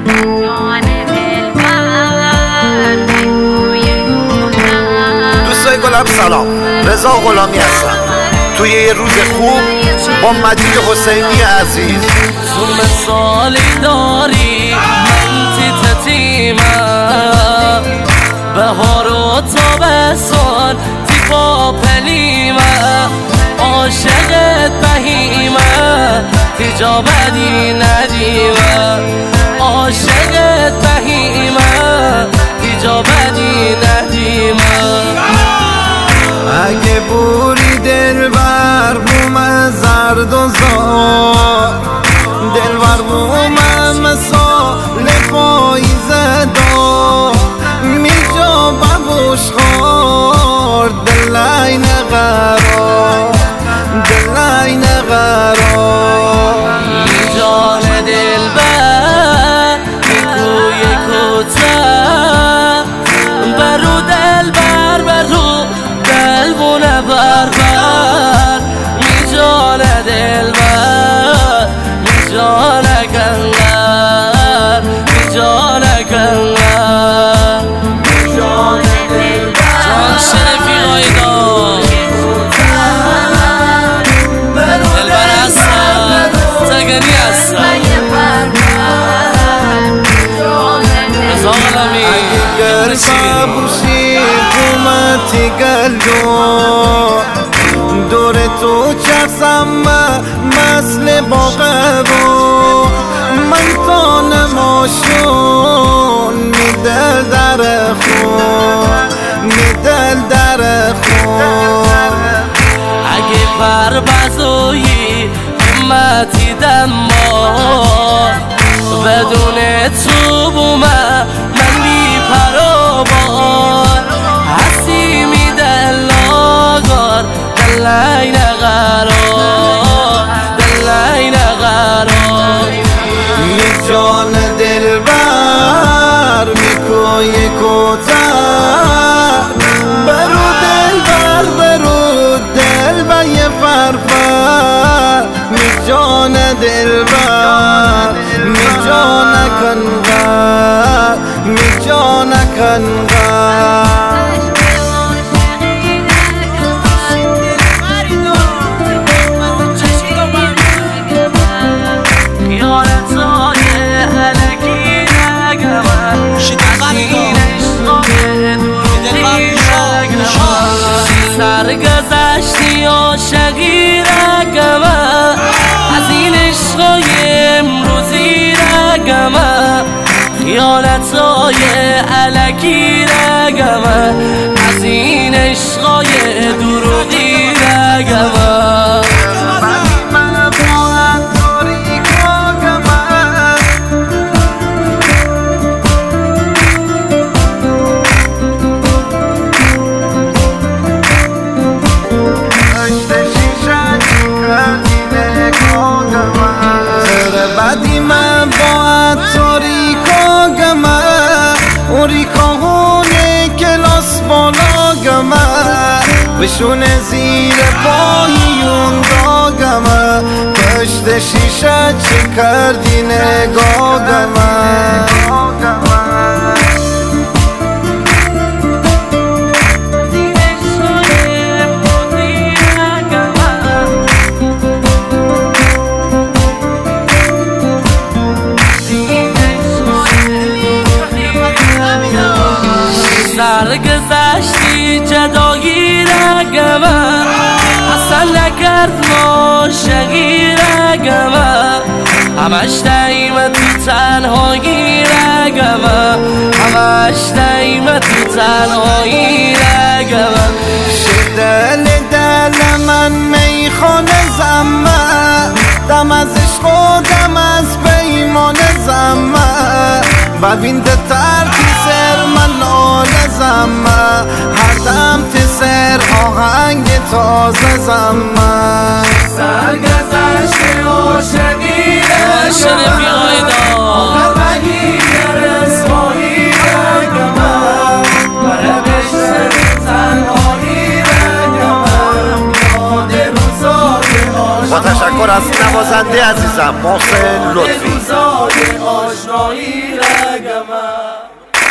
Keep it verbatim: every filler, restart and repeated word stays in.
دوستای گلم سلام، رضا غلامی هستم. توی یه روز خوب با مجید حسینی عزیز. ظلم سالی داری من تی تتیمم، بهار و تابستان تی با پلیمم، عاشقت بهیمم تی جا بدی ندیمم، عاشقت بهیمم تی جا بدی ندیمم. اگه بوری دل بر بوم زرد و زار، دل بر بوم مثال پاییزه دار، میجا ببوش خور دل این قرار، دل این قرار. جان دل بر میکوی کتر، برو دل بر برو دل بونه بر بر، می جان دل بر می جان کنگر، می جان کنگر، جان دل بر جان شرفی آیدان دل بر هستم تگنی هستم رضا غلامی. اگر ببوشی قومتی گلو دور تو چرسم مثل باغه و من تا نماشون میدل در خون، میدل در خون. اگه پر بزویی همتی دما، بدون تو بومه من بی پروبار، هستی می دل آگار دل این قرار، دل این قرار. می جان دل بر می کوی کوتر، برو دل بر برو دل بر یه فرفر، می جان دل بر می جان کنگر، می جان کنگر. سرگذشتی عاشقی رگمه، از این عشقای امروزی رگمه، خیانتای الکی رگمه، از این عشقای دروغی رگمه. بعدی من باید تاریکا گمه، اوریکاهونه کلاس بالا گمه، بشونه زیر پاییون داگمه، پشت شیشه چی کردی نگاه گمه. سرگذشتی جدایی رگمه، اصلا نکرد عاشقی رگمه، همش دایم تو تنهایی رگمه، همش دایم تو تنهایی رگمه. دل دل من میخونه زمه، دم از عشق و دم از پیمان زمه، ببین ده ترکی سر من آل زمه، هر دم تی سر آهنگ تازه زمه. سرگذشت عاشقی شرفی آیدان بگی رسوایی رگمه، برای بشتر تنهایی رگمه، یاد روزای با تشکر پس نوازنده عزیزم محسن لطفی. روزای آشنایی رگمه